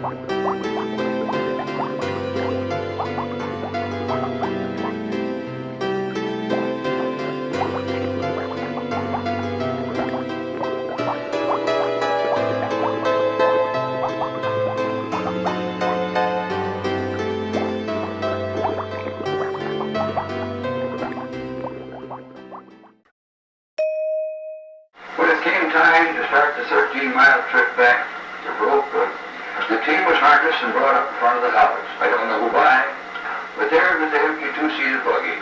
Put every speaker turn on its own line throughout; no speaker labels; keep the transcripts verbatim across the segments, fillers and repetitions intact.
When it came time to start the thirteen-mile trip back to Brookwood, the team was harnessed and brought up in front of the house. I don't know why, but there was the empty two-seated buggy.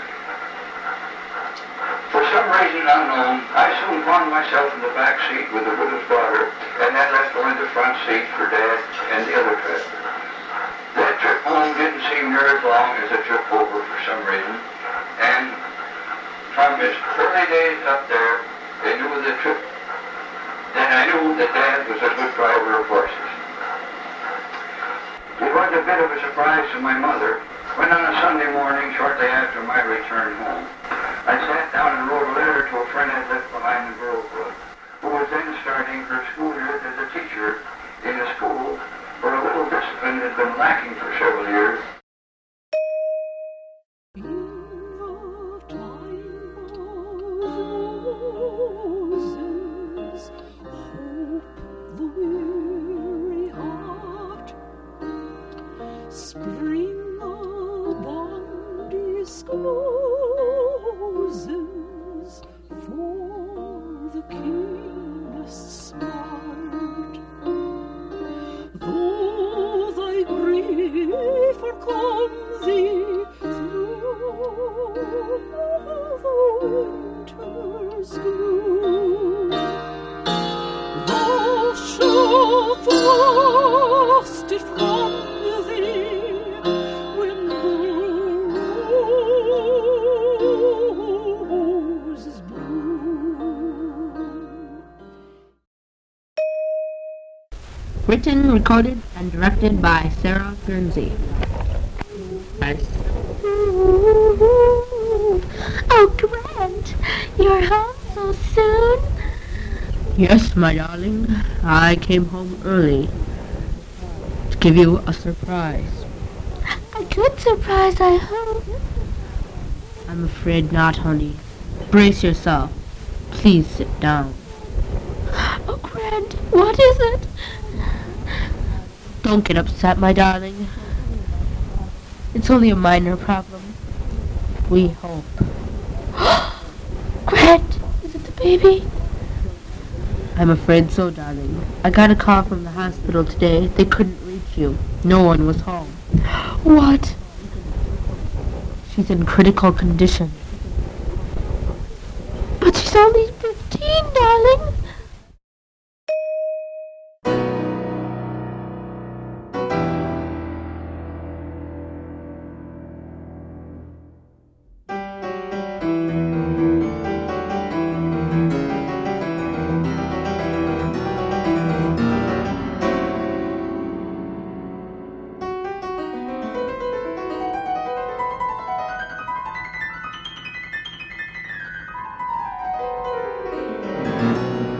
For some reason unknown, I soon found myself in the back seat with the widow's daughter, and then left only the front seat for Dad and the other driver. That trip home didn't seem near as long as the trip over for some reason, and from his early days up there, they knew the trip. Then I knew that Dad was a good driver of horses. It was a bit of a surprise to my mother when on a Sunday morning, shortly after my return home, I sat down and wrote a letter to a friend I'd left behind in Brookwood, who was then starting her school year as a teacher in a school where a little discipline had been lacking for several years.
Spring upon discloses for the keenest smart. Though thy grief o'ercome thee through the winter's gloom, thou shalt thrust it from
Written, recorded, and directed by Sarah Guernsey. Nice.
Oh, Grant, you're home so soon?
Yes, my darling. I came home early to give you a surprise.
A good surprise, I hope.
I'm afraid not, honey. Brace yourself. Please sit down.
Oh, Grant, what is it?
Don't get upset, my darling. It's only a minor problem. We hope.
Grant, is it the baby?
I'm afraid so, darling. I got a call from the hospital today. They couldn't reach you. No one was home.
What?
She's in critical condition.
But she's only fifteen, darling.
Thank you.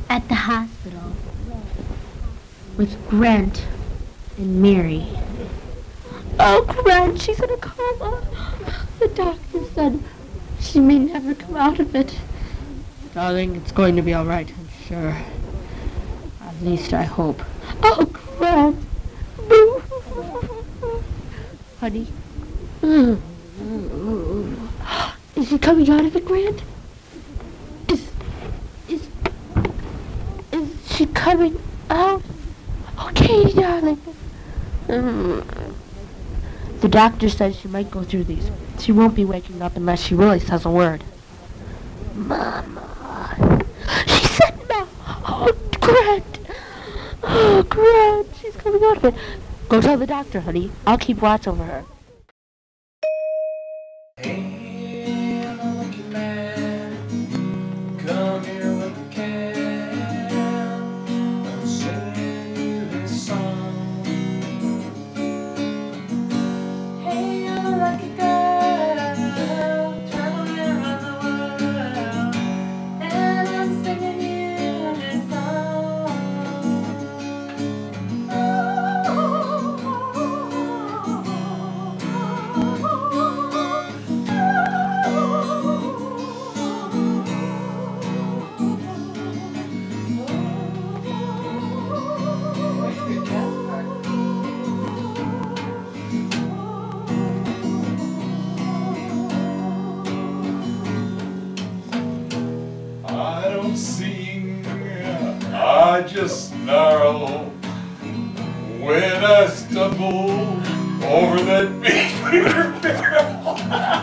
At the hospital.
With Grant and Mary.
Oh, Grant, she's in a coma. The doctor said she may never come out of it.
Darling, it's going to be all right, I'm sure. At least I hope.
Oh, Grant.
Honey?
Is she coming out of it, Grant? Is, is, is she coming out? Okay, darling.
The doctor says she might go through these. She won't be waking up unless she really says a word.
Mama. She said no. Oh, Grant. Oh, Grant. She's coming out of it.
Go tell the doctor, honey. I'll keep watch over her.
Hey, I'm a lucky man. Come here with a can. I'm singing you this song. Hey, I'm a lucky girl, traveling around the world, and I'm singing you this song. I don't sing, I just snarl when I stumble over that big clear barrel.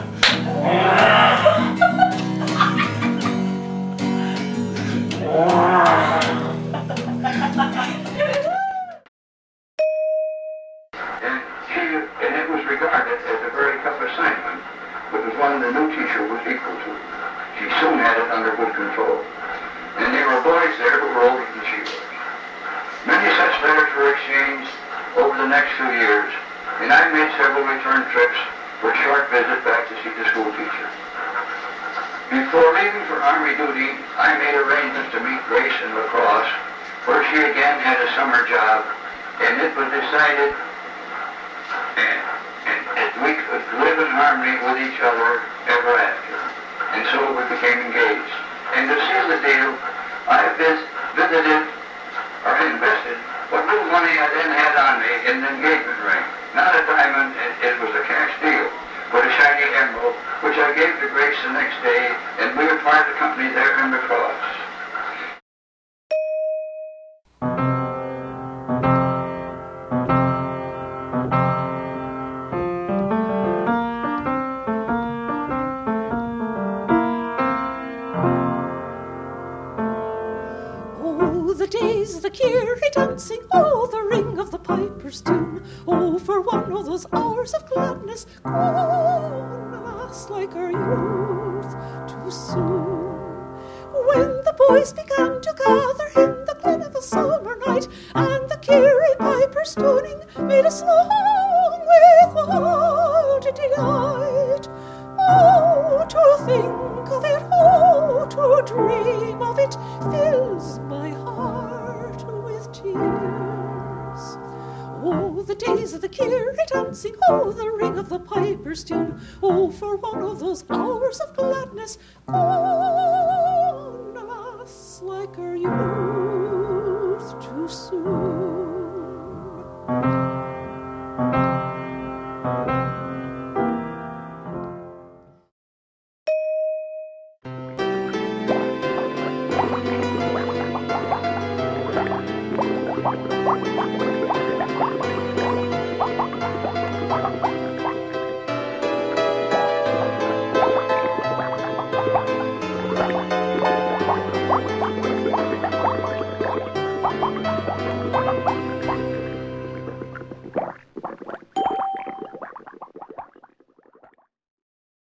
And she, and it was regarded as a very tough assignment, but it was one the new teacher was equal to. She soon had it under good control. And there were boys there who were older than she was. Many such letters were exchanged over the next few years, and I made several return trips for a short visit back to see the school teacher. Before leaving for Army duty, I made arrangements to meet Grace in La Crosse, where she again had a summer job, and it was decided and, and, that we could live in harmony with each other ever after. And so we became engaged. And to seal the deal, I vis- visited or invested what little money I then had on me in an engagement ring. Not a diamond, it, it was a cash deal, but a shiny emerald, which I gave to Grace the next day, and we acquired the company there in La Crosse.
The days of the Curie dancing, oh, the ring of the piper's tune, oh, for one of those hours of gladness, gone, alas, like our youth, too soon. When the boys began to gather in the glen of a summer night, and the Curie piper's tuning made us long with wild delight. Oh, to think of it, oh, to dream of it, fills my heart with tears. Oh, the days of the Curie dancing, oh, the ring of the piper's tune, oh, for one of those hours of gladness, oh,